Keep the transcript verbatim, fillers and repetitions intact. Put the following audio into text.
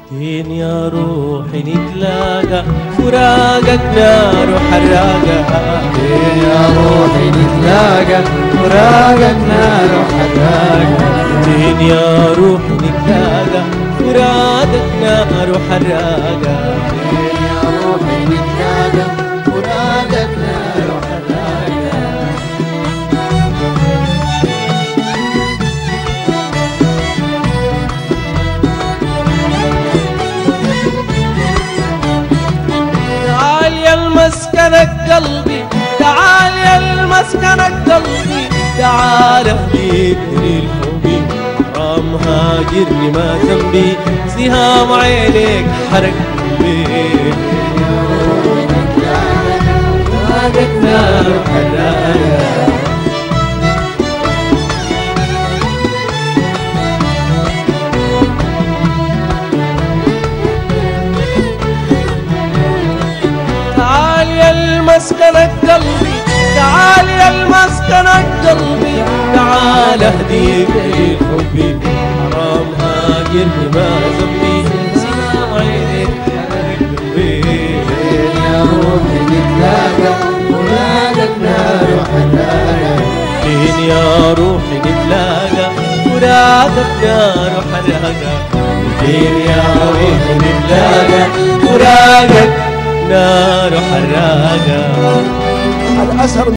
فين يا روحي نتلاقى فراقك نار وحراقة. فين يا روحي نتلاقى فراقك نار وحراقة. فين يا روحي نتلاقى فراقك نار وحراقة. فين يا روحي نتلاقى فراقك نار وحراقة. مسكنك قلبي تعال يا المسكنك قلبي تعال اهديك للحبي حرام هاجرني ما ذنبي سهام عينيك حرق قلبي. فراقك نار وحراقة. مسكنك قلبي تعال يا المسكنك قلبي تعال اهديك لحبي حرام هاجرني ما ذنبي سهام عينيك حرق قلبي. فين يا روحي نتلاقى فراقك نار وحراقة. فين يا روحي نتلاقى فراقك نار وحراقة. فين يا روحي نتلاقى فراقك نار وحراقة.